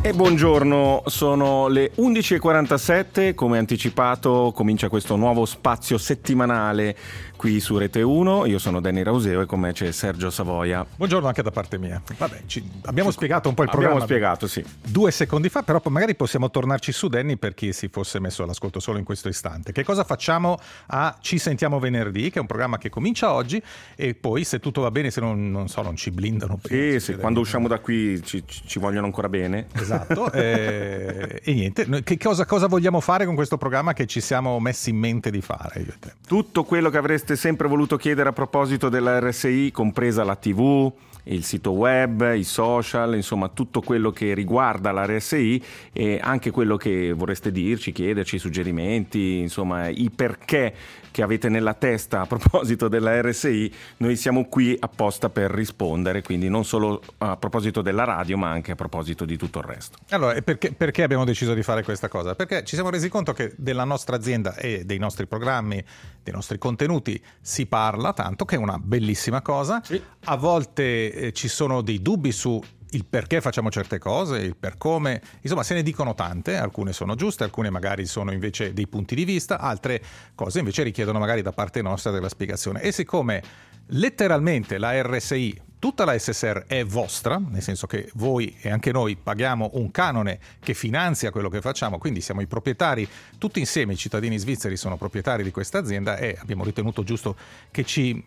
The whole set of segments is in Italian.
E buongiorno, sono le 11.47, come anticipato comincia questo nuovo spazio settimanale qui su Rete 1. Io sono Danny Rauseo e con me c'è Sergio Savoia. Buongiorno anche da parte mia. Vabbè, abbiamo spiegato un po' il programma. Abbiamo spiegato, sì. 2 secondi fa, però magari possiamo tornarci su, Danny, per chi si fosse messo all'ascolto solo in questo istante. Che cosa facciamo a Ci Sentiamo Venerdì, che è un programma che comincia oggi e poi, se tutto va bene, se non ci blindano. Sì, quando usciamo da qui ci vogliono ancora bene. Esatto. E niente, che cosa vogliamo fare con questo programma che ci siamo messi in mente di fare, io e te? Tutto quello che avreste sempre voluto chiedere a proposito della RSI, compresa la TV, il sito web, i social, insomma tutto quello che riguarda la RSI e anche quello che vorreste dirci, chiederci, suggerimenti, insomma i perché che avete nella testa a proposito della RSI, noi siamo qui apposta per rispondere, quindi non solo a proposito della radio ma anche a proposito di tutto il resto. Allora, perché abbiamo deciso di fare questa cosa? Perché ci siamo resi conto che della nostra azienda e dei nostri programmi, dei nostri contenuti si parla tanto, che è una bellissima cosa. Sì. A volte ci sono dei dubbi su il perché facciamo certe cose, il per come, insomma se ne dicono tante, alcune sono giuste, alcune magari sono invece dei punti di vista, altre cose invece richiedono magari da parte nostra della spiegazione. E siccome letteralmente la RSI, tutta la SSR è vostra, nel senso che voi e anche noi paghiamo un canone che finanzia quello che facciamo, quindi siamo i proprietari, tutti insieme i cittadini svizzeri sono proprietari di questa azienda e abbiamo ritenuto giusto che ci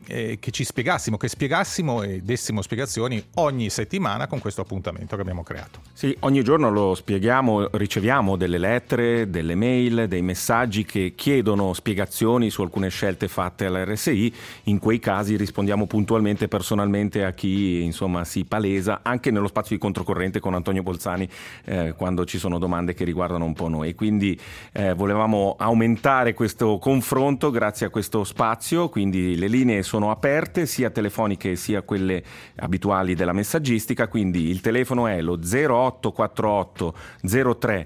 spiegassimo e dessimo spiegazioni ogni settimana con questo appuntamento che abbiamo creato. Sì, ogni giorno lo spieghiamo, riceviamo delle lettere, delle mail, dei messaggi che chiedono spiegazioni su alcune scelte fatte alla RSI. In quei casi rispondiamo puntualmente, personalmente a chi insomma si palesa anche nello spazio di controcorrente con Antonio Bolzani quando ci sono domande che riguardano un po' noi. Quindi volevamo aumentare questo confronto grazie a questo spazio, quindi le linee sono aperte sia telefoniche sia quelle abituali della messaggistica, quindi il telefono è lo 0848 03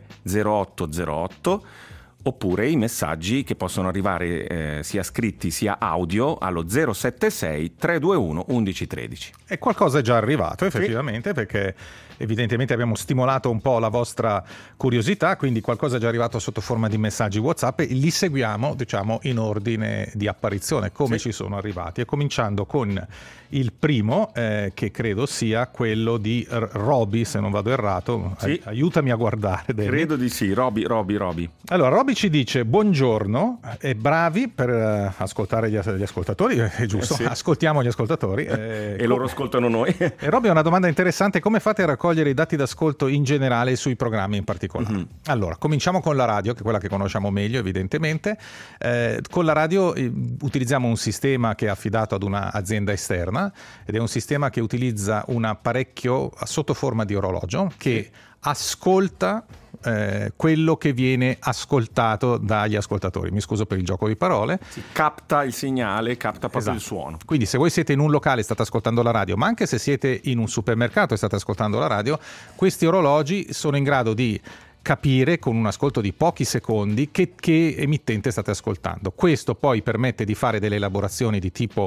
0808 oppure i messaggi che possono arrivare sia scritti sia audio allo 076 321 1113. E qualcosa è già arrivato effettivamente, sì. Perché evidentemente abbiamo stimolato un po' la vostra curiosità, quindi qualcosa è già arrivato sotto forma di messaggi WhatsApp e li seguiamo, diciamo, in ordine di apparizione, come ci sono arrivati. E cominciando con il primo, che credo sia quello di Roby, se non vado errato. Sì. Aiutami a guardare. Danny. Credo di sì, Roby. Allora, Roby ci dice: buongiorno, e bravi per ascoltare gli ascoltatori, è giusto, sì. Ascoltiamo gli ascoltatori. E loro ascoltano noi. E Roby ha una domanda interessante: come fate a raccogliere i dati d'ascolto in generale e sui programmi in particolare? Mm-hmm. Allora, cominciamo con la radio, che è quella che conosciamo meglio evidentemente. Con la radio utilizziamo un sistema che è affidato ad un'azienda esterna ed è un sistema che utilizza un apparecchio sotto forma di orologio che ascolta quello che viene ascoltato dagli ascoltatori. Mi scuso per il gioco di parole. Capta il segnale, capta proprio il suono. Quindi se voi siete in un locale e state ascoltando la radio, ma anche se siete in un supermercato e state ascoltando la radio, questi orologi sono in grado di capire con un ascolto di pochi secondi che emittente state ascoltando. Questo poi permette di fare delle elaborazioni di tipo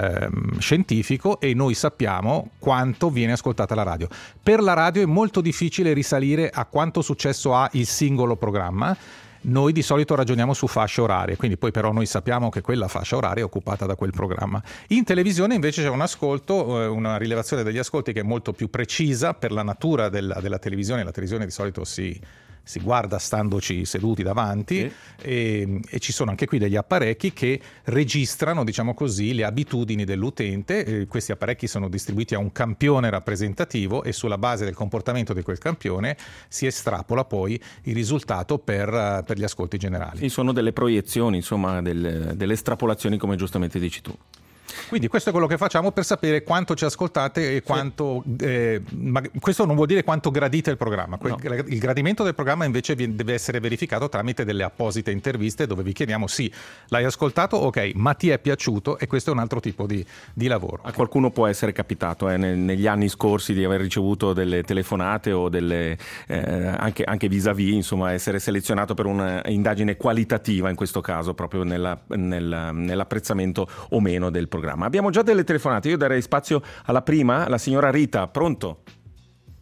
scientifico e noi sappiamo quanto viene ascoltata la radio. Per la radio è molto difficile risalire a quanto successo ha il singolo programma. Noi di solito ragioniamo su fasce orarie, quindi poi però noi sappiamo che quella fascia oraria è occupata da quel programma. In televisione invece c'è un ascolto, una rilevazione degli ascolti che è molto più precisa per la natura della televisione. La televisione di solito si guarda standoci seduti davanti, sì. e ci sono anche qui degli apparecchi che registrano, diciamo così, le abitudini dell'utente. Questi apparecchi sono distribuiti a un campione rappresentativo e sulla base del comportamento di quel campione si estrapola poi il risultato per gli ascolti generali. Sì, sono delle proiezioni, insomma, delle estrapolazioni, come giustamente dici tu. Quindi questo è quello che facciamo per sapere quanto ci ascoltate e quanto ma questo non vuol dire quanto gradite il programma. No. Il gradimento del programma invece deve essere verificato tramite delle apposite interviste dove vi chiediamo: sì, l'hai ascoltato, ok, ma ti è piaciuto? E questo è un altro tipo di lavoro. A qualcuno può essere capitato negli anni scorsi di aver ricevuto delle telefonate o delle anche vis-à-vis, insomma, essere selezionato per un'indagine qualitativa, in questo caso proprio nell'apprezzamento o meno del programma. Abbiamo già delle telefonate, io darei spazio alla prima, la signora Rita. Pronto?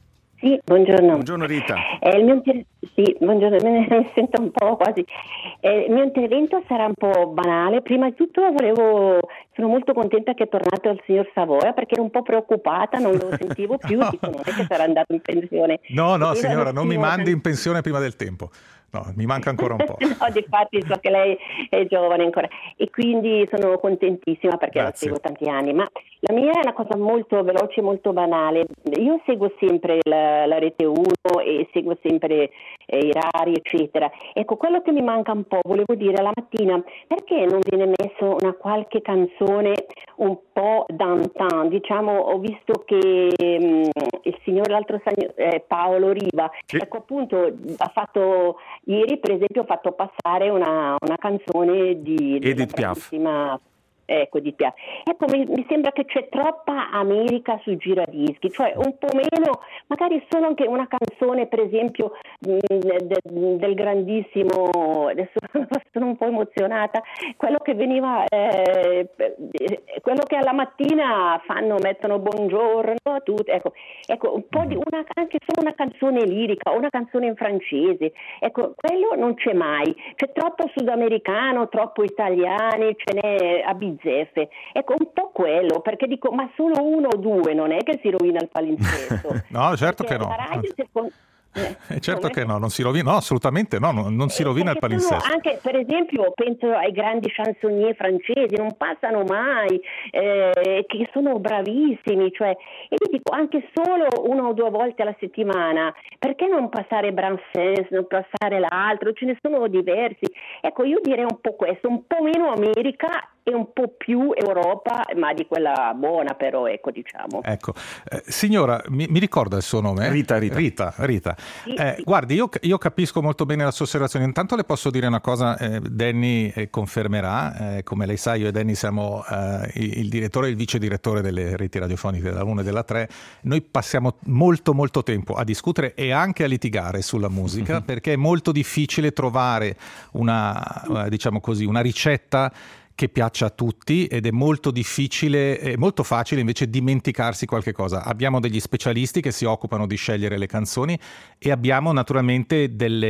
Sì, buongiorno. Buongiorno Rita. Sì, buongiorno, me ne sento un po' quasi. Il mio intervento sarà un po' banale. Prima di tutto sono molto contenta che è tornato il signor Savoia, perché ero un po' preoccupata, non lo sentivo più, dico, non è che sarà andato in pensione. No, signora, non mi mandi in pensione prima del tempo. No, mi manca ancora un po'. No, difatti so che lei è giovane ancora e quindi sono contentissima perché la Grazie. seguo tanti anni, ma la mia è una cosa molto veloce, molto banale. Io seguo sempre la Rete 1 e seguo sempre i Rari, eccetera. Ecco, quello che mi manca un po', volevo dire, la mattina, perché non viene messo una qualche canzone un po' d'antan? Diciamo, ho visto che il signor Paolo Riva, Sì. ecco, appunto, ha fatto ieri, per esempio, ho fatto passare una canzone di Edith Piaf. Ecco, di Piaf. Ecco, mi sembra che c'è troppa America sui giradischi, cioè un po' meno, magari solo anche una canzone, per esempio, del grandissimo, adesso sono un po' emozionata, quello che veniva, quello che alla mattina mettono buongiorno a tutti, ecco, un po' di anche solo una canzone lirica o una canzone in francese, ecco, quello non c'è mai, c'è troppo sudamericano, troppo italiani, ce n'è a bizzeffe, ecco, un po' quello, perché dico, ma solo uno o due, non è che si rovina il palinsesto. No, certo Perché che no. la radio, Certo che no, non si rovina, no, assolutamente no, non si rovina il palinsesto. Anche, per esempio, penso ai grandi chansonnier francesi, non passano mai, che sono bravissimi, cioè, e io dico, anche solo una o due volte alla settimana, perché non passare Brassens, non passare l'altro, ce ne sono diversi. Ecco, io direi un po' questo, un po' meno America e un po' più Europa, ma di quella buona però, ecco, diciamo. Ecco, signora, mi ricorda il suo nome? Rita. Sì. Guardi, io capisco molto bene la sua osservazione. Intanto le posso dire una cosa, Danny confermerà, come lei sa io e Danny siamo il direttore e il vice direttore delle reti radiofoniche della 1 e della 3. Noi passiamo molto tempo a discutere e anche a litigare sulla musica perché è molto difficile trovare diciamo così, una ricetta che piaccia a tutti ed è molto difficile e molto facile invece dimenticarsi qualche cosa. Abbiamo degli specialisti che si occupano di scegliere le canzoni e abbiamo naturalmente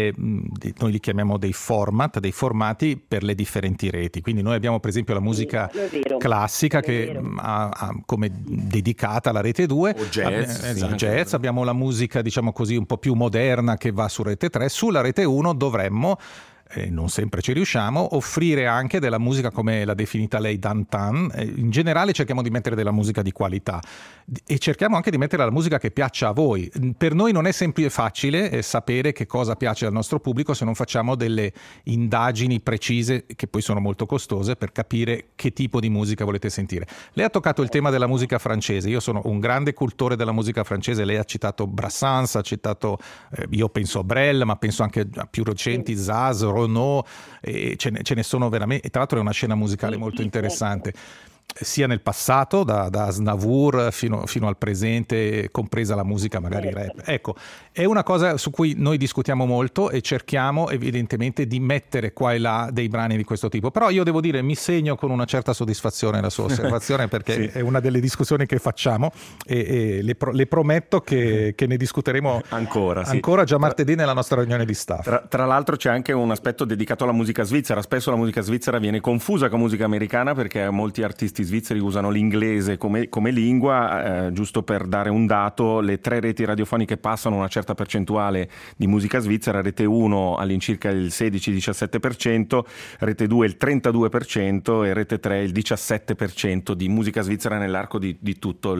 noi li chiamiamo dei formati per le differenti reti. Quindi noi abbiamo per esempio la musica classica che ha come dedicata alla Rete 2 o jazz, jazz, abbiamo la musica diciamo così un po' più moderna che va su Rete 3, sulla Rete 1 dovremmo non sempre ci riusciamo, offrire anche della musica come l'ha definita lei d'antan. In generale cerchiamo di mettere della musica di qualità e cerchiamo anche di mettere la musica che piaccia a voi. Per noi non è semplice e facile sapere che cosa piace al nostro pubblico se non facciamo delle indagini precise che poi sono molto costose per capire che tipo di musica volete sentire. Lei ha toccato il tema della musica francese, io sono un grande cultore della musica francese, lei ha citato Brassens, ha citato io penso a Brel, ma penso anche a più recenti Zaz, Renaud, ce ne sono veramente, e tra l'altro è una scena musicale molto interessante sia nel passato da Aznavour fino al presente, compresa la musica magari rap. Ecco, è una cosa su cui noi discutiamo molto e cerchiamo evidentemente di mettere qua e là dei brani di questo tipo, però io devo dire mi segno con una certa soddisfazione la sua osservazione perché sì, è una delle discussioni che facciamo e le prometto che ne discuteremo ancora già martedì nella nostra riunione di staff. Tra l'altro c'è anche un aspetto dedicato alla musica svizzera. Spesso la musica svizzera viene confusa con musica americana perché molti artisti svizzeri usano l'inglese come lingua. Giusto per dare un dato, le 3 reti radiofoniche passano una certa percentuale di musica svizzera, Rete 1 all'incirca il 16-17%, Rete 2 il 32% e Rete 3 il 17% di musica svizzera nell'arco di tutta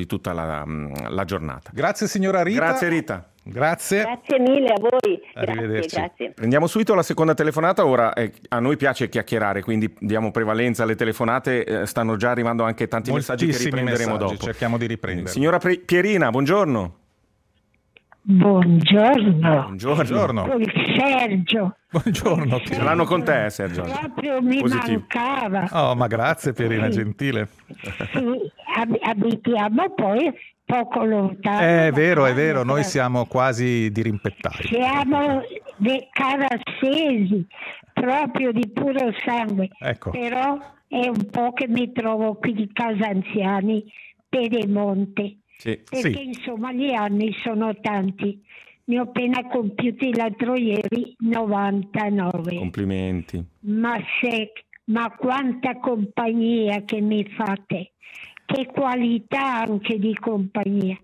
la giornata. Grazie signora Rita. Grazie Rita. Grazie mille a voi. Grazie. Prendiamo subito la seconda telefonata. Ora a noi piace chiacchierare, quindi diamo prevalenza alle telefonate. Stanno già arrivando anche tanti messaggi che riprenderemo dopo. Cerchiamo di riprendere. Signora Pierina, buongiorno. Buongiorno. Con Sergio. Buongiorno. Ce l'hanno con te, Sergio. Proprio mi mancava. Oh, ma grazie Pierina, gentile. Sì, abitiamo poi poco lontano. È vero, noi siamo quasi dirimpettati. Siamo dei carassesi, proprio di puro sangue. Ecco. Però è un po' che mi trovo qui di Casa Anziani, Pedemonte. perché insomma gli anni sono tanti. Ne ho appena compiuti l'altro ieri 99. Complimenti. Ma quanta compagnia che mi fate, che qualità anche di compagnia.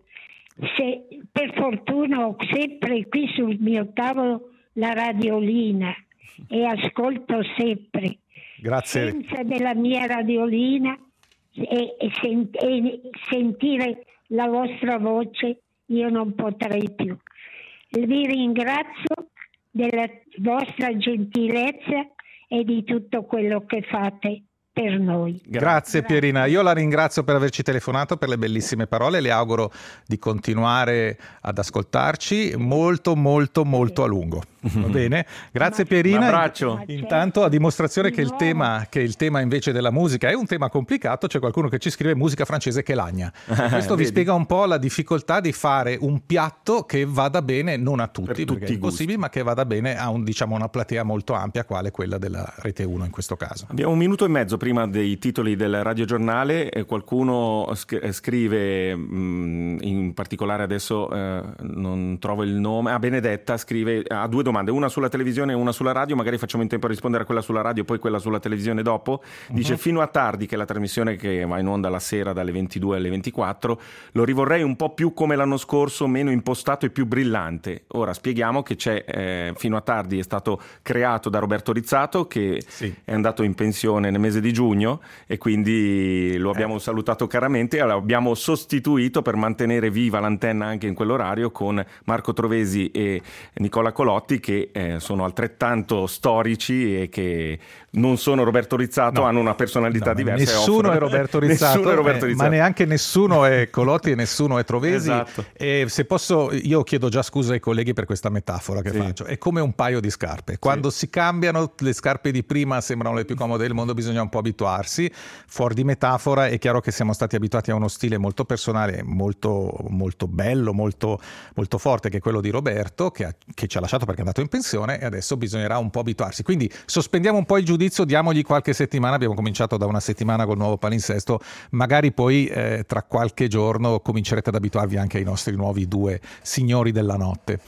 Per fortuna ho sempre qui sul mio tavolo la radiolina e ascolto sempre. Grazie. Senza della mia radiolina e sentire la vostra voce io non potrei più. Vi ringrazio della vostra gentilezza e di tutto quello che fate per noi. Grazie Pierina, io la ringrazio per averci telefonato, per le bellissime parole, le auguro di continuare ad ascoltarci molto a lungo. Va bene? Grazie Pierina. Un abbraccio. Intanto, a dimostrazione che il tema invece della musica è un tema complicato, c'è qualcuno che ci scrive musica francese che lagna. Questo vi spiega un po' la difficoltà di fare un piatto che vada bene non a tutti, perché è impossibile, ma che vada bene a una platea molto ampia, quale quella della Rete 1 in questo caso. Abbiamo 1 minuto e mezzo prima dei titoli del radiogiornale. Qualcuno scrive, in particolare adesso non trovo il nome, Benedetta scrive, ha 2 domande, una sulla televisione e una sulla radio, magari facciamo in tempo a rispondere a quella sulla radio, poi quella sulla televisione dopo. Dice Fino a tardi, che è la trasmissione che va in onda la sera dalle 22 alle 24, lo rivorrei un po' più come l'anno scorso, meno impostato e più brillante. Ora spieghiamo che c'è Fino a tardi è stato creato da Roberto Rizzato, che è andato in pensione nel mese di giugno, e quindi lo abbiamo salutato caramente e l'abbiamo sostituito per mantenere viva l'antenna anche in quell'orario con Marco Trovesi e Nicola Colotti, che sono altrettanto storici e che non sono Roberto Rizzato, hanno una personalità diversa. Nessuno è Roberto Rizzato, ma neanche nessuno è Colotti e nessuno è Trovesi. Esatto. E se posso, io chiedo già scusa ai colleghi per questa metafora che faccio. È come un paio di scarpe. Quando si cambiano, le scarpe di prima sembrano le più comode del mondo, bisogna un po' abituarsi. Fuori di metafora, è chiaro che siamo stati abituati a uno stile molto personale, molto bello, molto forte, che è quello di Roberto, che ci ha lasciato perché è andato in pensione, e adesso bisognerà un po' abituarsi. Quindi sospendiamo un po' il giudizio, diamogli qualche settimana. Abbiamo cominciato da una settimana col nuovo palinsesto, magari poi tra qualche giorno comincerete ad abituarvi anche ai nostri nuovi 2 signori della notte.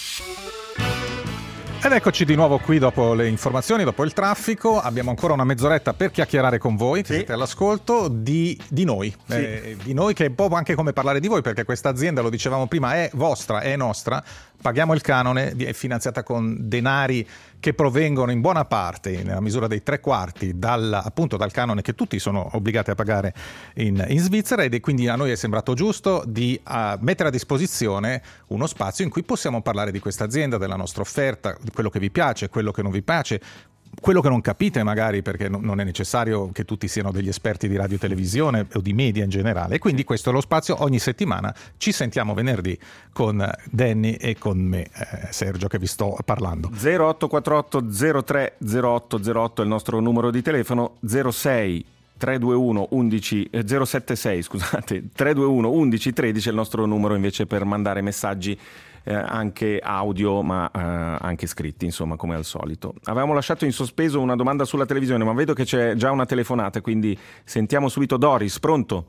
Ed eccoci di nuovo qui dopo le informazioni, dopo il traffico. Abbiamo ancora una mezz'oretta per chiacchierare con voi, che siete all'ascolto, di noi. Di noi, che è un po' anche come parlare di voi, perché questa azienda, lo dicevamo prima, è vostra, è nostra. Paghiamo il canone, è finanziata con denari che provengono in buona parte, nella misura dei 3/4, dal canone che tutti sono obbligati a pagare in Svizzera, ed quindi a noi è sembrato giusto di mettere a disposizione uno spazio in cui possiamo parlare di questa azienda, della nostra offerta, di quello che vi piace, quello che non vi piace, quello che non capite magari, perché non è necessario che tutti siano degli esperti di radio e televisione o di media in generale. E quindi questo è lo spazio. Ogni settimana ci sentiamo venerdì con Danny e con me, Sergio, che vi sto parlando. 0848 03 0808 è il nostro numero di telefono, 06 321 11 076 scusate 321 11 13 è il nostro numero invece per mandare messaggi anche audio, ma anche scritti, insomma, come al solito. Avevamo lasciato in sospeso una domanda sulla televisione, ma vedo che c'è già una telefonata, quindi sentiamo subito Doris. Pronto?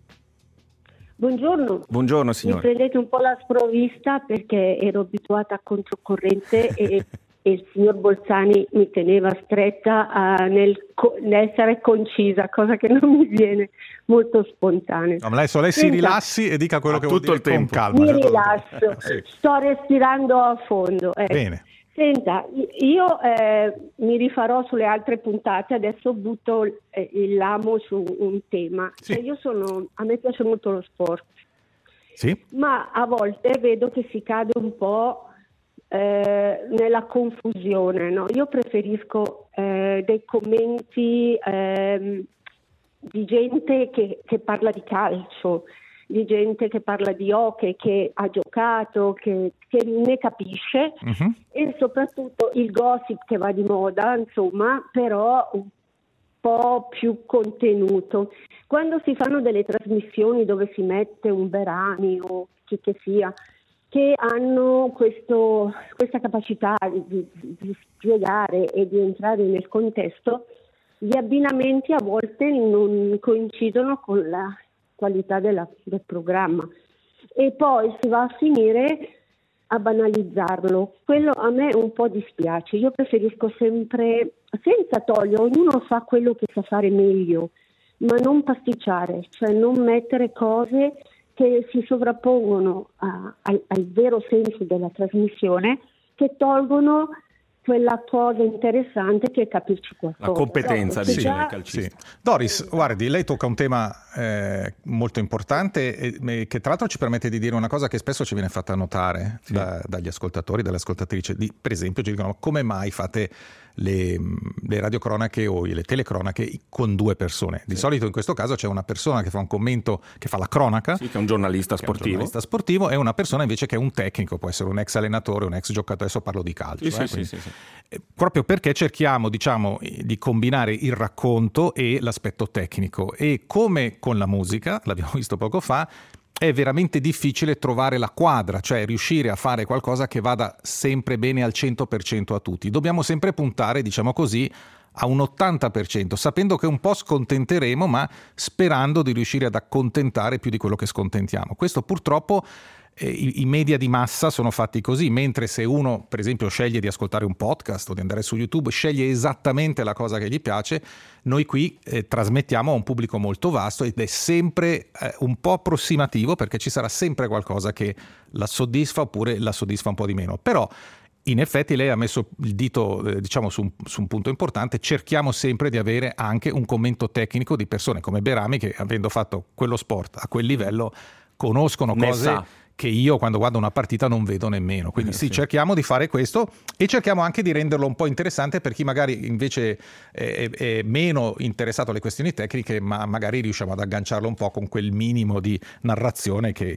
Buongiorno. Buongiorno signora. Mi prendete un po' la sprovvista perché ero abituata a controcorrente e il signor Bolzani mi teneva stretta nell'essere concisa, cosa che non mi viene molto spontanea. No, ma lei si rilassi e dica quello che vuol dire con calma. Mi rilasso, sto respirando a fondo. Bene. Senta, io mi rifarò sulle altre puntate, adesso butto il lamo su un tema. A me piace molto lo sport, ma a volte vedo che si cade un po' nella confusione, no? Io preferisco dei commenti di gente che parla di calcio, di gente che parla di hockey, che ha giocato, che ne capisce, e soprattutto il gossip che va di moda, insomma, però un po' più contenuto. Quando si fanno delle trasmissioni dove si mette un Berani o chi che sia, che hanno questa capacità di spiegare e di entrare nel contesto, gli abbinamenti a volte non coincidono con la qualità del programma. e poi si va a finire a banalizzarlo. Quello a me un po' dispiace. Io preferisco sempre, senza togliere, ognuno fa quello che sa fare meglio, ma non pasticciare, cioè non mettere cose che si sovrappongono al vero senso della trasmissione, che tolgono quella cosa interessante che è capirci qualcosa. La competenza, diciamo, Sì. calcista. Doris, guardi, lei tocca un tema molto importante e che tra l'altro ci permette di dire una cosa che spesso ci viene fatta notare dagli ascoltatori, dalle ascoltatrici. Per esempio ci dicono: come mai fate le radiocronache o le telecronache con due persone? Di solito in questo caso c'è una persona che fa un commento, che fa la cronaca, Sì, che è un giornalista sportivo. e una persona invece che è un tecnico, può essere un ex allenatore, un ex giocatore, adesso parlo di calcio. Sì. Proprio perché cerchiamo, diciamo, di combinare il racconto e l'aspetto tecnico, e come con la musica, l'abbiamo visto poco fa, è veramente difficile trovare la quadra, cioè riuscire a fare qualcosa che vada sempre bene al 100% a tutti. Dobbiamo sempre puntare, diciamo così, a un 80%, sapendo che un po' scontenteremo, ma sperando di riuscire ad accontentare più di quello che scontentiamo. Questo purtroppo i media di massa sono fatti così, mentre se uno per esempio sceglie di ascoltare un podcast o di andare su YouTube, sceglie esattamente la cosa che gli piace. Noi qui trasmettiamo a un pubblico molto vasto ed è sempre un po' approssimativo, perché ci sarà sempre qualcosa che la soddisfa oppure la soddisfa un po' di meno. Però in effetti lei ha messo il dito diciamo su un punto importante. Cerchiamo sempre di avere anche un commento tecnico di persone come Berami, che avendo fatto quello sport a quel livello conoscono cose che io quando guardo una partita non vedo nemmeno. Quindi sì, cerchiamo di fare questo e cerchiamo anche di renderlo un po' interessante per chi magari invece è meno interessato alle questioni tecniche, ma magari riusciamo ad agganciarlo un po' con quel minimo di narrazione che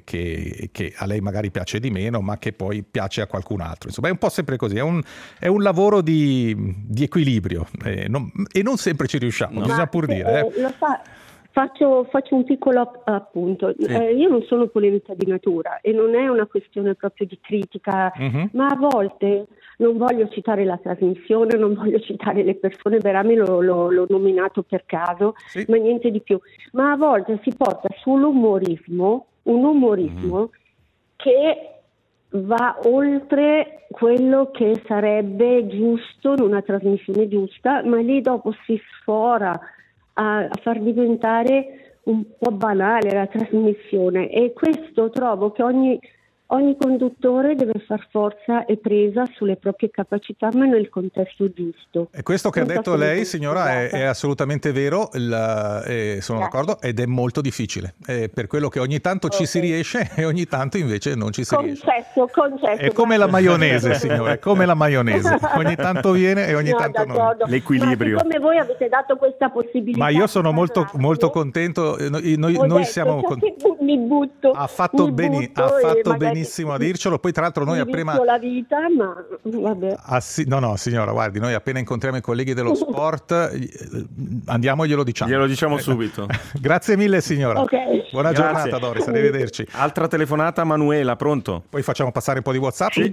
a lei magari piace di meno, ma che poi piace a qualcun altro. Insomma, è un po' sempre così, è un lavoro di equilibrio e non sempre ci riusciamo, bisogna pur dire. Lo fa. Faccio un piccolo appunto. Io non sono polemica di natura e non è una questione proprio di critica, ma a volte non voglio citare la trasmissione, non voglio citare le persone, Berami l'ho nominato per caso, ma niente di più. Ma a volte si porta sull'umorismo, un umorismo che va oltre quello che sarebbe giusto in una trasmissione giusta, ma lì dopo si sfora a far diventare un po' banale la trasmissione, e questo trovo che ogni conduttore deve far forza e presa sulle proprie capacità, ma nel contesto giusto. E questo che ha detto lei, signora, è assolutamente vero, sono d'accordo, ed è molto difficile. Per quello che ogni tanto ci si riesce e ogni tanto invece non ci si riesce. Concetto. È come la maionese, signore, è come la maionese. Ogni tanto viene e ogni tanto d'accordo. non. L'equilibrio. Ma siccome voi avete dato questa possibilità, Ma io sono molto contento. Noi siamo mi butto. Ha fatto benissimo a dircelo. Poi tra l'altro noi appena la vita, ma vabbè. No, signora, guardi, noi appena incontriamo i colleghi dello sport andiamo e glielo diciamo. Glielo diciamo subito. Grazie mille, signora. Okay. Buona giornata, Doris, arrivederci. Altra telefonata, Manuela, pronto? Poi facciamo passare un po' di WhatsApp. Sì.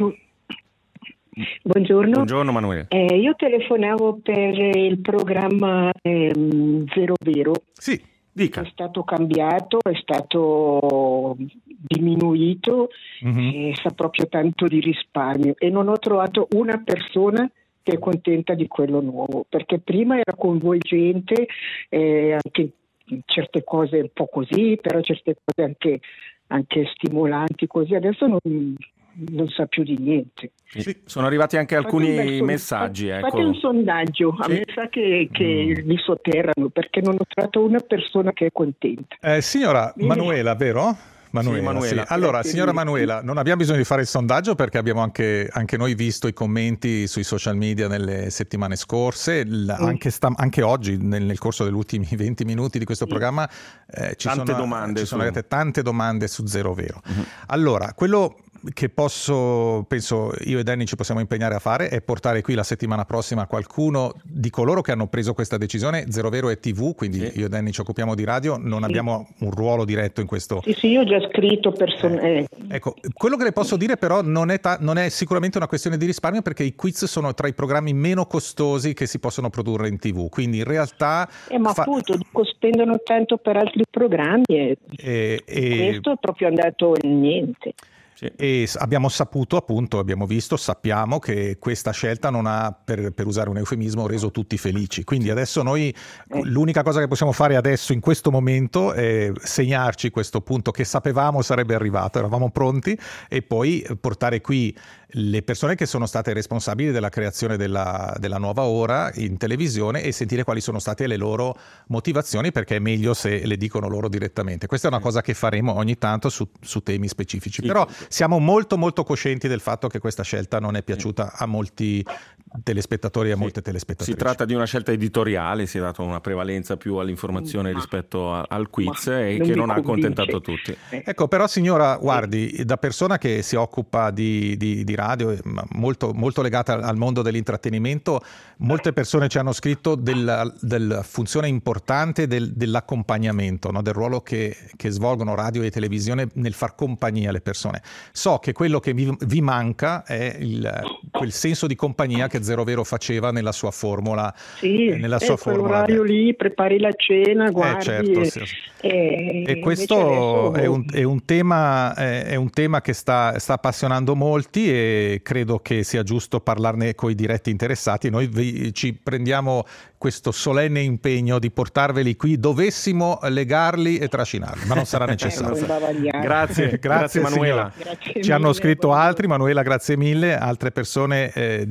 Buongiorno Manuela. Io telefonavo per il programma Zero Vero. Sì, dica. È stato cambiato, è stato diminuito, sa proprio tanto di risparmio, e non ho trovato una persona che è contenta di quello nuovo, perché prima era coinvolgente, anche certe cose un po' così, però certe cose anche stimolanti così. Adesso non sa più di niente. Sì. Sono arrivati anche alcuni messaggi. Fate un sondaggio, a me sa che mi sotterrano, perché non ho trovato una persona che è contenta. Signora Manuela, vero? Manuela. Sì. Allora, signora Manuela, non abbiamo bisogno di fare il sondaggio, perché abbiamo anche noi visto i commenti sui social media nelle settimane scorse, anche oggi nel corso degli ultimi 20 minuti di questo programma ci sono arrivate tante domande su Zero Vero. Allora, quello che penso io e Danny ci possiamo impegnare a fare è portare qui la settimana prossima qualcuno di coloro che hanno preso questa decisione. Zero Vero è TV, quindi io e Danny ci occupiamo di radio, non abbiamo un ruolo diretto in questo. Sì, io ho già scritto Ecco, quello che le posso dire però non è sicuramente una questione di risparmio, perché i quiz sono tra i programmi meno costosi che si possono produrre in TV, quindi in realtà appunto spendono tanto per altri programmi e questo è proprio andato in niente. E abbiamo saputo, appunto, sappiamo che questa scelta non ha, per usare un eufemismo, reso tutti felici. Quindi adesso noi l'unica cosa che possiamo fare adesso in questo momento è segnarci questo punto che sapevamo sarebbe arrivato, eravamo pronti, e poi portare qui le persone che sono state responsabili della creazione della nuova ora in televisione e sentire quali sono state le loro motivazioni, perché è meglio se le dicono loro direttamente. Questa è una cosa che faremo ogni tanto su temi specifici, però siamo molto molto coscienti del fatto che questa scelta non è piaciuta a molti telespettatori e a molte telespettatrici. Si tratta di una scelta editoriale, si è data una prevalenza più all'informazione rispetto al quiz e che non ha accontentato tutti. Ecco, però signora, guardi, da persona che si occupa di radio, molto, molto legata al mondo dell'intrattenimento, molte persone ci hanno scritto della funzione importante dell'accompagnamento, no? Del ruolo che svolgono radio e televisione nel far compagnia alle persone. So che quello che vi manca è quel senso di compagnia che Zero Vero faceva nella sua formula. Nella sua formula quell'orario lì, prepari la cena, guardi. Certo, sì. E questo è un tema che sta appassionando molti, e credo che sia giusto parlarne coi diretti interessati. Noi ci prendiamo questo solenne impegno di portarveli qui, dovessimo legarli e trascinarli, ma non sarà necessario. Grazie Manuela. Grazie ci hanno mille, scritto altri, Manuela, grazie mille, altre persone è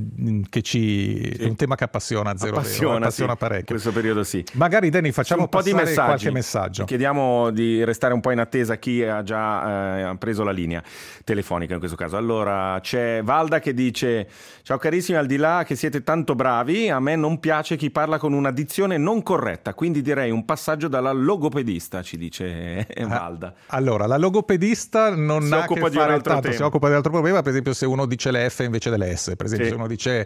un tema che appassiona Zero Vero, appassiona parecchio. In questo periodo sì. Magari Danny facciamo un po' di messaggi. Qualche messaggio. Chiediamo di restare un po' in attesa chi ha già preso la linea telefonica in questo caso. Allora c'è Valda che dice: ciao carissimi, al di là che siete tanto bravi, a me non piace chi parla con una dizione non corretta, quindi direi un passaggio dalla logopedista, ci dice Valda. Allora, la logopedista non si ha occupa che fare tema. Si occupa di altro problema, per esempio se uno dice le F invece delle S, per esempio se uno dice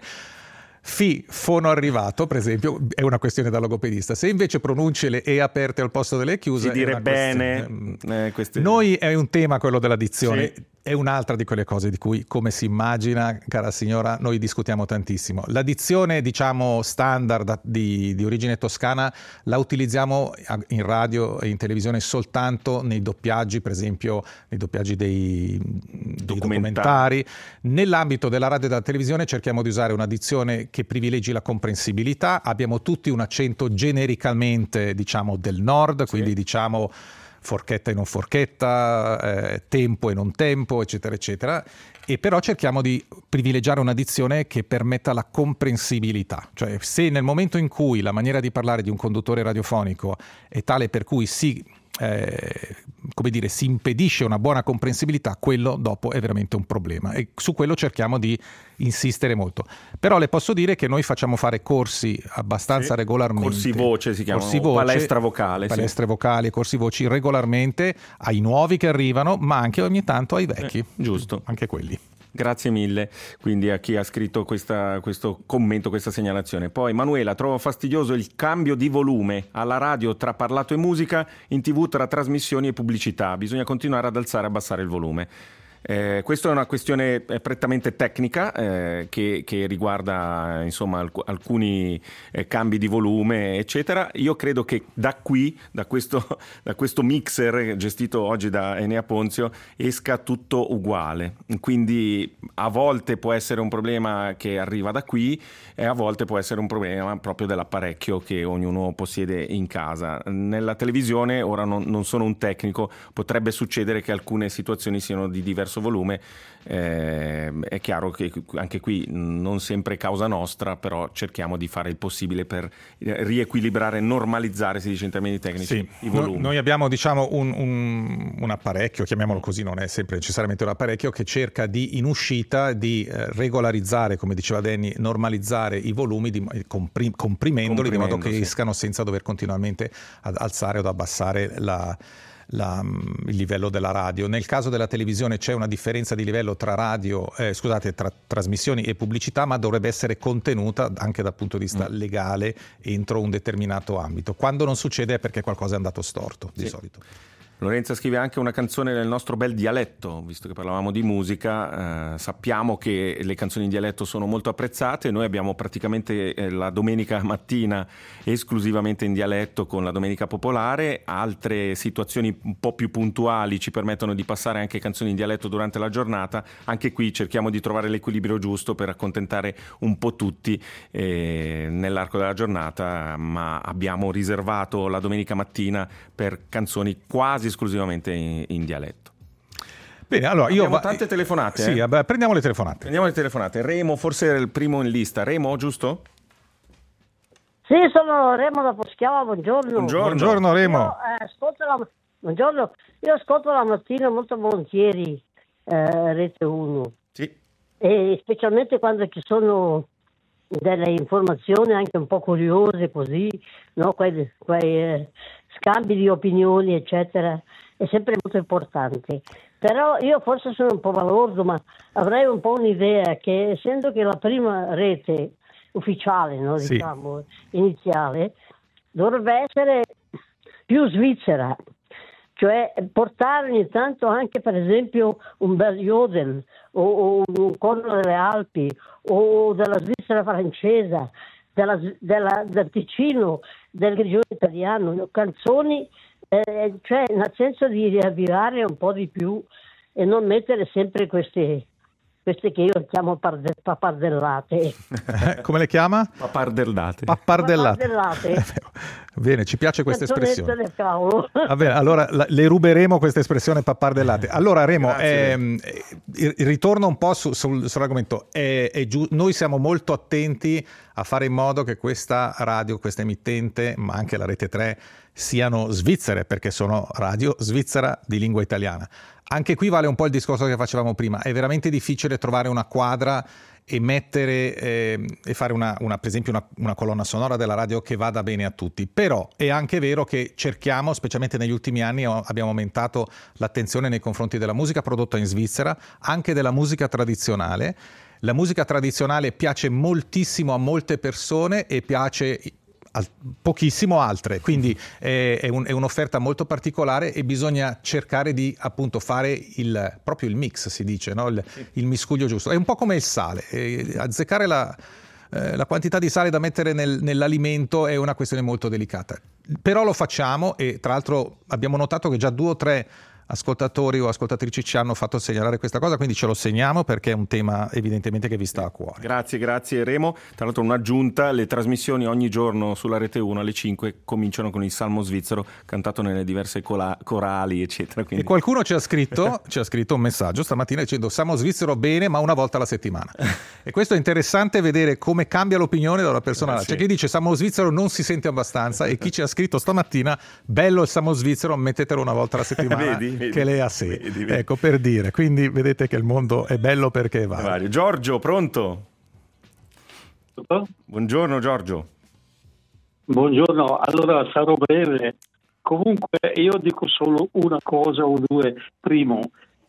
fono arrivato, per esempio, è una questione da logopedista. Se invece pronunci le E aperte al posto delle chiuse, si dire bene. Noi è un tema quello della dizione. È un'altra di quelle cose di cui, come si immagina, cara signora, noi discutiamo tantissimo. La dizione, diciamo, standard di origine toscana la utilizziamo in radio e in televisione soltanto nei doppiaggi, per esempio nei doppiaggi dei documentari. Nell'ambito della radio e della televisione cerchiamo di usare una dizione che privilegi la comprensibilità. Abbiamo tutti un accento genericamente, diciamo, del nord, quindi diciamo forchetta e non forchetta, tempo e non tempo, eccetera, eccetera. E però cerchiamo di privilegiare una dizione che permetta la comprensibilità. Cioè, se nel momento in cui la maniera di parlare di un conduttore radiofonico è tale per cui si impedisce una buona comprensibilità, quello dopo è veramente un problema, e su quello cerchiamo di insistere molto. Però le posso dire che noi facciamo fare corsi abbastanza regolarmente, corsi voce si chiamano, palestre vocali, corsi voci regolarmente ai nuovi che arrivano, ma anche ogni tanto ai vecchi, giusto, anche quelli. Grazie mille quindi a chi ha scritto questo commento, questa segnalazione. Poi Manuela: trovo fastidioso il cambio di volume alla radio tra parlato e musica, in TV tra trasmissioni e pubblicità, bisogna continuare ad alzare e abbassare il volume. Questa è una questione prettamente tecnica che riguarda insomma alcuni cambi di volume eccetera. Io credo che da questo mixer gestito oggi da Enea Ponzio esca tutto uguale, quindi a volte può essere un problema che arriva da qui e a volte può essere un problema proprio dell'apparecchio che ognuno possiede in casa. Nella televisione, ora non sono un tecnico, potrebbe succedere che alcune situazioni siano di diverso volume, è chiaro che anche qui non sempre è causa nostra, però cerchiamo di fare il possibile per riequilibrare, normalizzare, si dice in termini tecnici, i volumi. Noi abbiamo, diciamo, un apparecchio, chiamiamolo così, non è sempre necessariamente un apparecchio, che cerca in uscita di regolarizzare, come diceva Danny, normalizzare i volumi comprimendoli di modo che escano senza dover continuamente ad alzare o ad abbassare il livello della radio. Nel caso della televisione c'è una differenza di livello tra tra trasmissioni e pubblicità, ma dovrebbe essere contenuta anche dal punto di vista legale entro un determinato ambito. Quando non succede è perché qualcosa è andato storto, di solito. Lorenza scrive anche una canzone nel nostro bel dialetto, visto che parlavamo di musica, sappiamo che le canzoni in dialetto sono molto apprezzate, noi abbiamo praticamente la domenica mattina esclusivamente in dialetto con la Domenica Popolare, altre situazioni un po' più puntuali ci permettono di passare anche canzoni in dialetto durante la giornata, anche qui cerchiamo di trovare l'equilibrio giusto per accontentare un po' tutti nell'arco della giornata, ma abbiamo riservato la domenica mattina per canzoni quasi esclusivamente in dialetto. Bene, allora abbiamo tante telefonate. Sì, prendiamo le telefonate. Remo forse era il primo in lista. Remo, giusto? Sì, sono Remo da Poschiava, buongiorno. Buongiorno Remo. Buongiorno, io ascolto la mattina molto volentieri Rete 1. Sì. E specialmente quando ci sono delle informazioni anche un po' curiose così, no? Quei scambi di opinioni eccetera, è sempre molto importante. Però io forse sono un po' balordo, ma avrei un po' un'idea che, essendo che la prima rete ufficiale, no, sì, diciamo, iniziale, dovrebbe essere più svizzera, cioè portare ogni tanto anche per esempio un bel Jodel o un corno delle Alpi o della Svizzera francese, del Ticino, del Grigione italiano, canzoni, cioè nel senso di riavvivare un po' di più e non mettere sempre queste che io chiamo pappardellate. Come le chiama? Pappardellate. Bene, ci piace questa espressione. Va bene, allora le ruberemo questa espressione pappardellate. Allora Remo, ritorno un po' sull'argomento. Noi siamo molto attenti a fare in modo che questa radio, questa emittente, ma anche la Rete 3, siano svizzere, perché sono radio svizzera di lingua italiana. Anche qui vale un po' il discorso che facevamo prima, è veramente difficile trovare una quadra e mettere e fare per esempio una colonna sonora della radio che vada bene a tutti, però è anche vero che cerchiamo, specialmente negli ultimi anni abbiamo aumentato l'attenzione nei confronti della musica prodotta in Svizzera, anche della musica tradizionale. La musica tradizionale piace moltissimo a molte persone e piace pochissimo altre, quindi è un'offerta molto particolare e bisogna cercare di appunto fare proprio il mix, si dice, no? Il miscuglio giusto. È un po' come il sale, azzeccare la quantità di sale da mettere nell'alimento è una questione molto delicata, però lo facciamo e tra l'altro abbiamo notato che già 2 o 3 ascoltatori o ascoltatrici ci hanno fatto segnalare questa cosa, quindi ce lo segniamo perché è un tema evidentemente che vi sta a cuore. Grazie Remo. Tra l'altro un'aggiunta, le trasmissioni ogni giorno sulla Rete 1 alle 5 cominciano con il Salmo svizzero cantato nelle diverse corali eccetera. Quindi... E qualcuno ci ha scritto un messaggio stamattina dicendo Salmo svizzero bene ma una volta alla settimana. E questo è interessante vedere come cambia l'opinione da una persona all'altra. C'è chi dice Salmo svizzero non si sente abbastanza e chi ci ha scritto stamattina bello il Salmo svizzero, mettetelo una volta alla settimana. Vedi? Che lei ha sé. Vedi. Ecco, per dire, quindi vedete che il mondo è bello perché è vario. Giorgio, pronto? Buongiorno Giorgio. Buongiorno, allora sarò breve. Comunque io dico solo una cosa o due. Primo,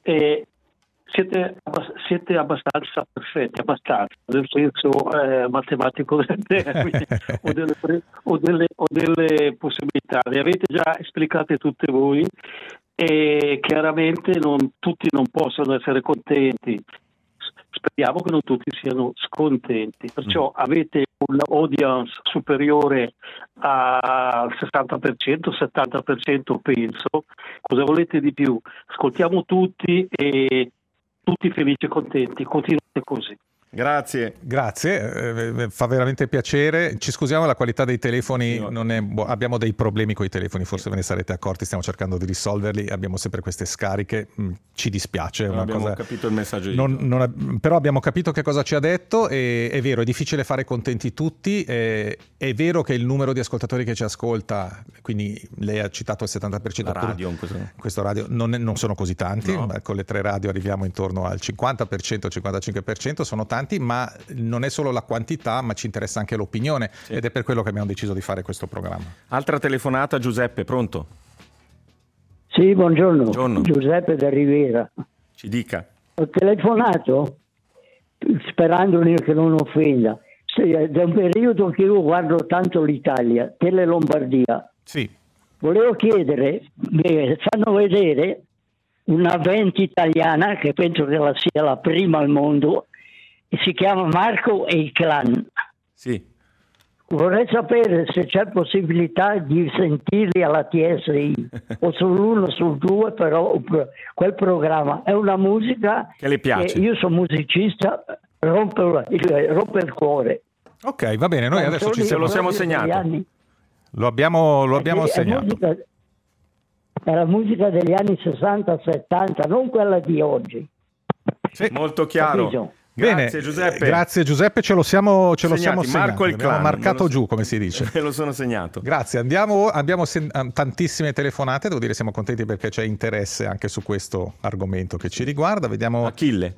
siete abbastanza perfetti, nel senso matematico del termine o delle possibilità. Le avete già esplicate tutte voi. E chiaramente tutti non possono essere contenti, speriamo che non tutti siano scontenti, perciò avete un'audience superiore al 60%, 70% penso, cosa volete di più? Ascoltiamo tutti e tutti felici e contenti, continuate così. Grazie, fa veramente piacere. Ci scusiamo, la qualità dei telefoni non è abbiamo dei problemi con i telefoni, forse ve ne sarete accorti, stiamo cercando di risolverli, abbiamo sempre queste scariche, ci dispiace. Non abbiamo capito il messaggio però abbiamo capito che cosa ci ha detto e è vero, è difficile fare contenti tutti, è vero che il numero di ascoltatori che ci ascolta, quindi lei ha citato il 70%, la radio, questo radio non sono così tanti, no. Con le 3 radio arriviamo intorno al 50%, 55%, sono tanti, ma non è solo la quantità, ma ci interessa anche l'opinione, ed è per quello che abbiamo deciso di fare questo programma. Altra telefonata, Giuseppe, pronto? Sì, buongiorno. Buongiorno. Giuseppe da Rivera. Ci dica. Ho telefonato sperando che non offenda. Da un periodo che io guardo tanto l'Italia, Tele Lombardia. Sì. Volevo chiedere, fanno vedere una band italiana che penso che sia la prima al mondo, e si chiama Marco e i Clan. Sì. Vorrei sapere se c'è possibilità di sentirli alla TSI o sull'1 sul 2, però quel programma è una musica che le piace. Io sono musicista, rompe il cuore. Ok, va bene, noi adesso lo siamo segnato. Lo abbiamo segnato. È la musica degli anni 60-70, non quella di oggi. Sì. Molto chiaro. Capito? Bene, grazie Giuseppe. Grazie Giuseppe, ce lo siamo segnato. Marco il Abbiamo Clan, marcato giù, come si dice. Me lo sono segnato. Grazie, abbiamo tantissime telefonate, devo dire siamo contenti perché c'è interesse anche su questo argomento che ci riguarda. Vediamo Achille.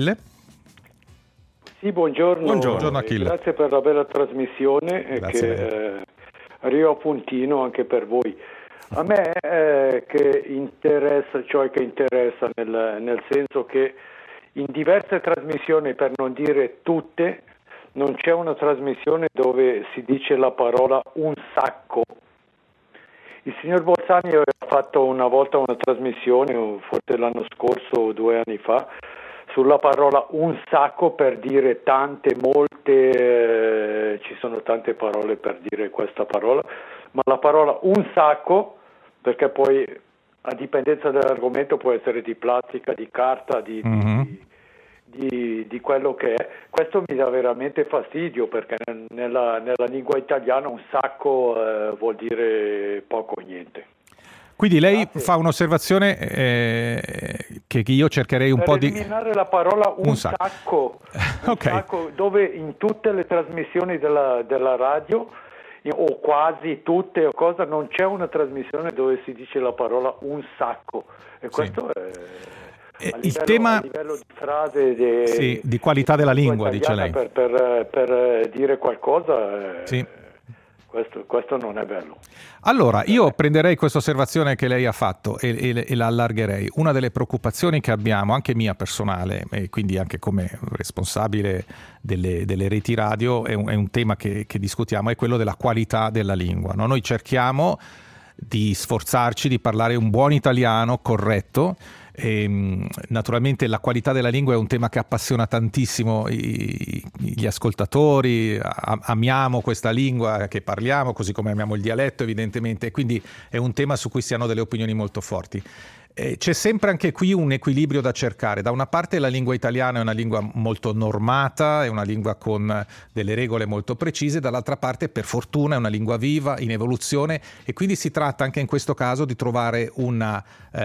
Sì, buongiorno. Buongiorno Achille. Grazie per la bella trasmissione che arriva a puntino anche per voi. A me che interessa nel senso che in diverse trasmissioni, per non dire tutte, non c'è una trasmissione dove si dice la parola un sacco. Il signor Bolzani aveva fatto una volta una trasmissione, forse l'anno scorso o 2 anni fa, sulla parola un sacco per dire tante, molte, ci sono tante parole per dire questa parola, ma la parola un sacco, perché poi a dipendenza dell'argomento può essere di plastica, di carta, di quello che è. Questo mi dà veramente fastidio, perché nella lingua italiana un sacco vuol dire poco o niente. Quindi lei fa un'osservazione che io cercherei un po' di... eliminare la parola un sacco, Okay. sacco, dove in tutte le trasmissioni della radio, o quasi tutte, non c'è una trasmissione dove si dice la parola un sacco, e questo è... il tema a livello di frase di qualità della lingua, dice lei. Per dire qualcosa, questo non è bello. Allora, io prenderei questa osservazione che lei ha fatto e la allargherei. Una delle preoccupazioni che abbiamo, anche mia personale, e quindi anche come responsabile delle reti radio, è un tema che discutiamo, è quello della qualità della lingua, no? Noi cerchiamo di sforzarci di parlare un buon italiano corretto. Naturalmente la qualità della lingua è un tema che appassiona tantissimo gli ascoltatori, amiamo questa lingua che parliamo, così come amiamo il dialetto evidentemente, e quindi è un tema su cui si hanno delle opinioni molto forti. C'è sempre anche qui un equilibrio da cercare. Da una parte la lingua italiana è una lingua molto normata, è una lingua con delle regole molto precise, dall'altra parte per fortuna è una lingua viva, in evoluzione, e quindi si tratta anche in questo caso di trovare un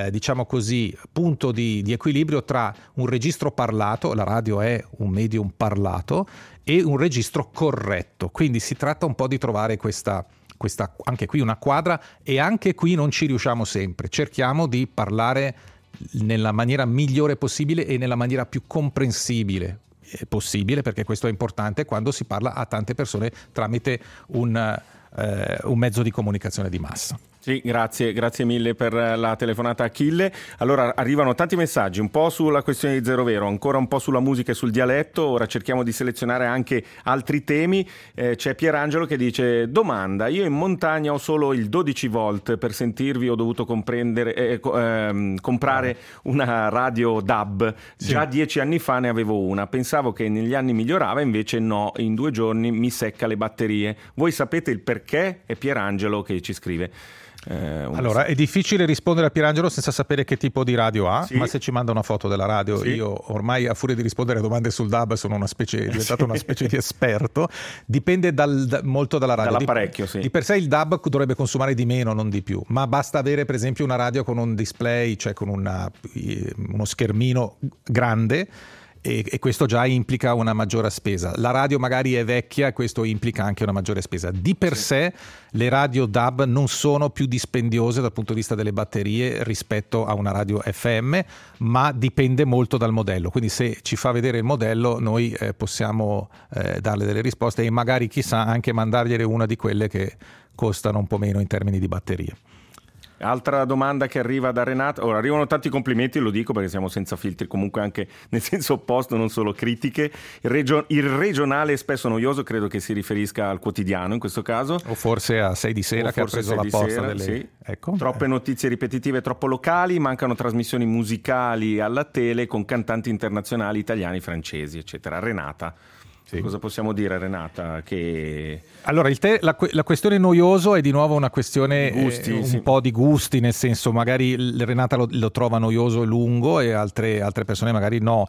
punto di equilibrio tra un registro parlato, la radio è un medium parlato, e un registro corretto. Quindi si tratta un po' di trovare questa anche qui una quadra, e anche qui non ci riusciamo sempre. Cerchiamo di parlare nella maniera migliore possibile e nella maniera più comprensibile possibile, perché questo è importante quando si parla a tante persone tramite un mezzo di comunicazione di massa. Sì, grazie mille per la telefonata Achille. Allora arrivano tanti messaggi, un po' sulla questione di Zero Vero, ancora un po' sulla musica e sul dialetto, ora cerchiamo di selezionare anche altri temi. C'è Pierangelo che dice: domanda, io in montagna ho solo il 12 volt, per sentirvi ho dovuto comprare una radio DAB, già 10 anni fa ne avevo una, pensavo che negli anni migliorava, invece no, in 2 giorni mi secca le batterie. Voi sapete il perché? È Pierangelo che ci scrive. Allora, è difficile rispondere a Pierangelo senza sapere che tipo di radio ha, ma se ci manda una foto della radio, io ormai a furia di rispondere a domande sul DAB sono diventato una specie di esperto. Dipende molto dalla radio. Dall'apparecchio, di per sé il DAB dovrebbe consumare di meno, non di più, ma basta avere per esempio una radio con un display, cioè con uno schermino grande, e questo già implica una maggiore spesa. La radio magari è vecchia e questo implica anche una maggiore spesa. Di per sé le radio DAB non sono più dispendiose dal punto di vista delle batterie rispetto a una radio FM, ma dipende molto dal modello. Quindi se ci fa vedere il modello noi possiamo darle delle risposte, e magari chissà anche mandargliene una di quelle che costano un po' meno in termini di batterie. Altra domanda che arriva da Renata. Ora, arrivano tanti complimenti, lo dico perché siamo senza filtri, comunque anche nel senso opposto, non solo critiche. Il regionale è spesso noioso, credo che si riferisca al quotidiano in questo caso. O forse a 6 di sera che ha preso la posta delle... Sì. Ecco. Troppe notizie ripetitive, troppo locali, mancano trasmissioni musicali alla tele con cantanti internazionali italiani, francesi, eccetera. Renata. Sì. Cosa possiamo dire, Renata? Che... Allora, la questione noioso è di nuovo una questione un po' di gusti, nel senso magari Renata lo trova noioso e lungo e altre persone magari no.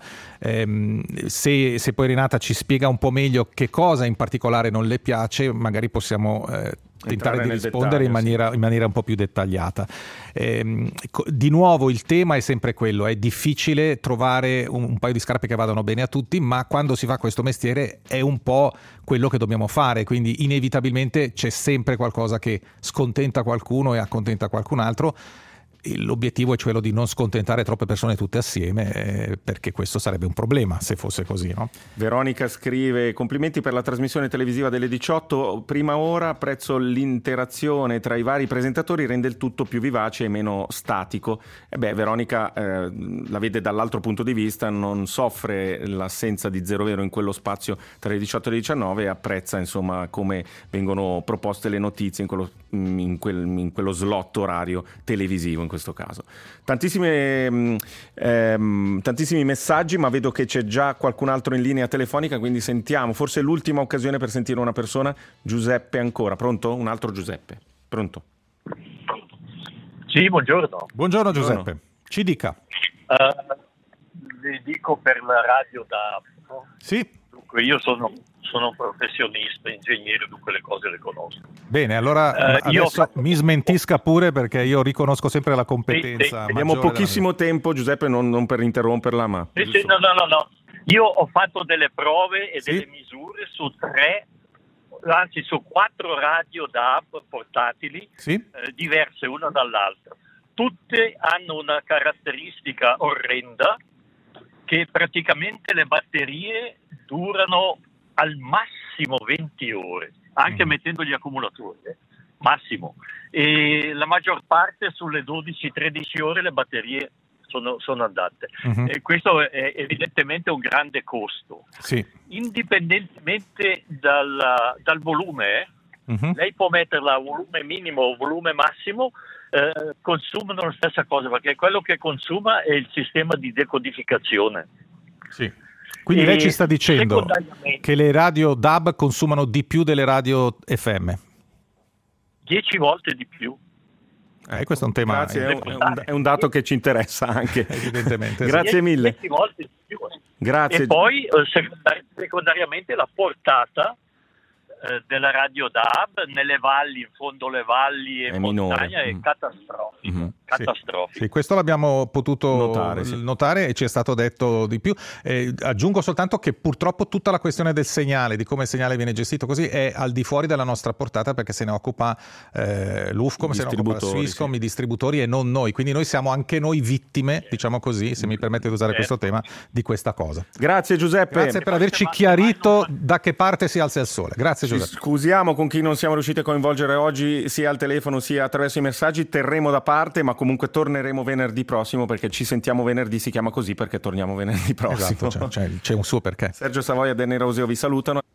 Se poi Renata ci spiega un po' meglio che cosa in particolare non le piace, magari possiamo... tentare di rispondere in maniera un po' più dettagliata. Di nuovo il tema è sempre quello, è difficile trovare un paio di scarpe che vadano bene a tutti, ma quando si fa questo mestiere è un po' quello che dobbiamo fare, quindi inevitabilmente c'è sempre qualcosa che scontenta qualcuno e accontenta qualcun altro. L'obiettivo è quello di non scontentare troppe persone tutte assieme, perché questo sarebbe un problema se fosse così, no? Veronica scrive: complimenti per la trasmissione televisiva delle 18, prima ora, apprezzo l'interazione tra i vari presentatori, rende il tutto più vivace e meno statico. Veronica la vede dall'altro punto di vista, non soffre l'assenza di Zero Vero in quello spazio tra le 18 e le 19 e apprezza insomma come vengono proposte le notizie in quello slot orario televisivo in questo caso. Tantissimi messaggi, ma vedo che c'è già qualcun altro in linea telefonica, quindi sentiamo, forse è l'ultima occasione per sentire una persona. Giuseppe ancora, pronto? Un altro Giuseppe, pronto? Sì, buongiorno. Buongiorno Giuseppe, ci dica. Le dico per la radio DAB. Sì. Dunque io sono un professionista, ingegnere, dunque le cose le conosco. Bene, allora adesso mi smentisca pure, perché io riconosco sempre la competenza. Abbiamo pochissimo tempo, Giuseppe, non per interromperla, ma... Sì, no. Io ho fatto delle prove e delle misure su 4 radio DAB portatili, diverse una dall'altra. Tutte hanno una caratteristica orrenda, che praticamente le batterie durano al massimo 20 ore, anche mettendo gli accumulatori, massimo. E la maggior parte sulle 12-13 ore le batterie sono andate. E questo è evidentemente un grande costo. Sì. Indipendentemente dal volume, lei può metterla a volume minimo o volume massimo, consumano la stessa cosa, perché quello che consuma è il sistema di decodificazione. Sì. Quindi lei ci sta dicendo che le radio DAB consumano di più delle radio FM? 10 volte di più. Questo è un tema. Grazie, è un dato che ci interessa anche. Evidentemente. Grazie mille. 10 volte di più. Grazie. E poi secondariamente la portata della radio DAB nelle valli, in fondo alle valli e montagna è catastrofica. Sì, questo l'abbiamo potuto notare e ci è stato detto di più. Aggiungo soltanto che purtroppo tutta la questione del segnale, di come il segnale viene gestito così, è al di fuori della nostra portata, perché se ne occupa l'UFCOM, se ne occupa la Swisscom, i distributori, e non noi. Quindi noi siamo anche noi vittime, diciamo così, se mi permette di usare questo tema, di questa cosa. Grazie Giuseppe. Grazie per averci chiarito da che parte si alza il sole. Grazie Giuseppe. Scusiamo con chi non siamo riusciti a coinvolgere oggi, sia al telefono sia attraverso i messaggi. Terremo da parte, ma comunque torneremo venerdì prossimo, perché Ci sentiamo venerdì si chiama così perché torniamo venerdì prossimo. Esatto, c'è un suo perché. Sergio Savoia e Danny Roseo vi salutano.